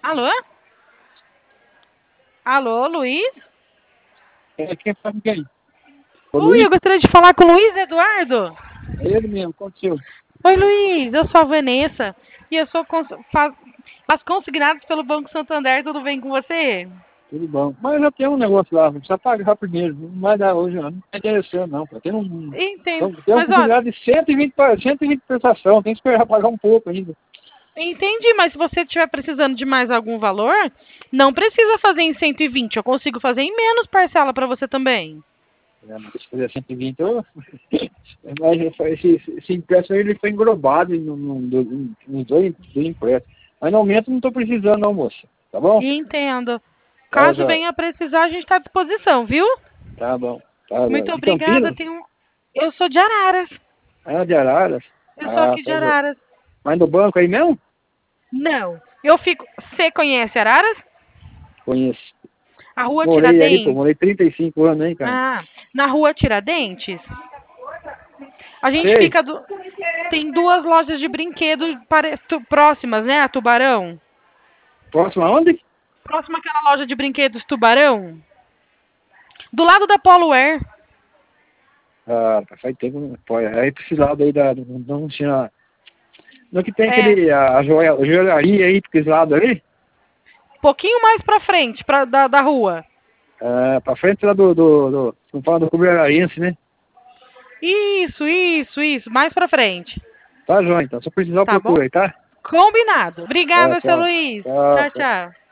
Alô? Alô, Luiz? Quem fala quem? Ô, Oi, Luiz? eu gostaria de falar com o Luiz Eduardo. É ele mesmo, aconteceu. Oi, Luiz, eu sou a Vanessa e eu sou faço consignados pelo Banco Santander, tudo bem com você? Tudo bom. Mas já tem um negócio lá, precisa pagar primeiro. Não vai dar hoje, não. Não tá interessando, não. Tem Entendo, tem um mas olha, considerado de 120 prestação. Tem que esperar pagar um pouco ainda. entendi, mas se você estiver precisando de mais algum valor, não precisa fazer em 120, eu consigo fazer em menos parcela para você também. Mas se fazer 120, mas esse empréstimo ele foi englobado nos dois empréstimos. Mas no momento não estou precisando, não, moça. Tá bom? Entendo. Tá, Caso joia. venha a precisar, a gente está à disposição, viu? Tá bom. Tá, Muito joia. De obrigada. Campinas? Eu sou de Araras. Ah, de Araras? Eu sou Ah, aqui de tá, joia. Araras. Mas no banco aí mesmo? Não. Eu fico. Você conhece Araras? Conheço. A rua Morei aí, pô. Tiradentes? Morei 35 anos, hein, cara. Ah, na rua Tiradentes, a gente Sei. fica. Tem duas lojas de brinquedos próximas, né? A Tubarão. Próximo aonde? Próxima àquela loja de brinquedos Tubarão. Do lado da Polo Air. Ah, faz tempo, não pode. Aí pra esse lado aí não tinha. No que tem É. aquele, a joalharia aí, pra esse lado ali. Pouquinho mais pra frente da rua. Ah, pra frente lá não fala do Clube Ararense, né? Isso. Mais pra frente. Tá, João, então. Se eu precisar, eu Tá bom? procuro aí, tá? Combinado. Tá, Obrigada, seu tchau. Luiz. Tchau, Tchau, tchau. tchau.